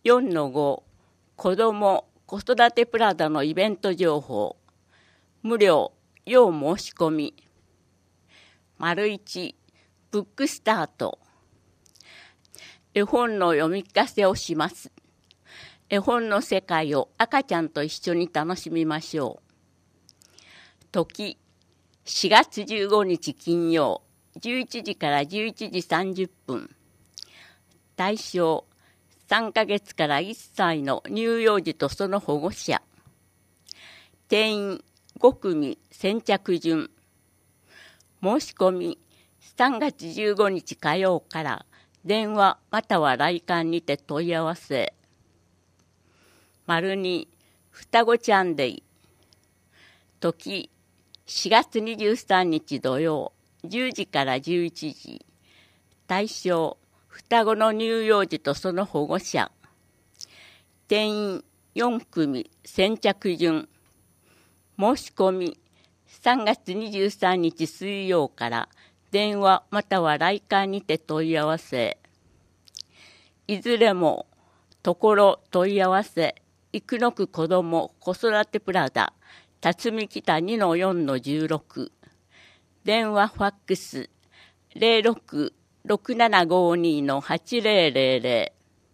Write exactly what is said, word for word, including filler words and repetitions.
よんのご 子ども子育てプラザのイベント情報。無料要申し込み。丸いちブックスタート。絵本の読み聞かせをします。絵本の世界を赤ちゃんと一緒に楽しみましょう。時しがつじゅうごにち金曜じゅういちじからじゅういちじさんじゅっぷん。対象さんかげつからいっさいの乳幼児とその保護者。定員ごくみ先着順。申し込みさんがつじゅうごにち火曜から電話または来館にて問い合わせ。丸に双子ちゃんデイ。時しがつにじゅうさんにち土曜じゅうじからじゅういちじ。対象双子の乳幼児とその保護者。定員よんくみ先着順。申し込みさんがつにじゅうさんにち水曜から電話または来館にて問い合わせ。いずれもところ問い合わせ生野区子ども子育てプラザ辰巳北 にのよんのじゅうろく。電話ファックス ゼロろく ろくななごに のはちゼロゼロゼロ。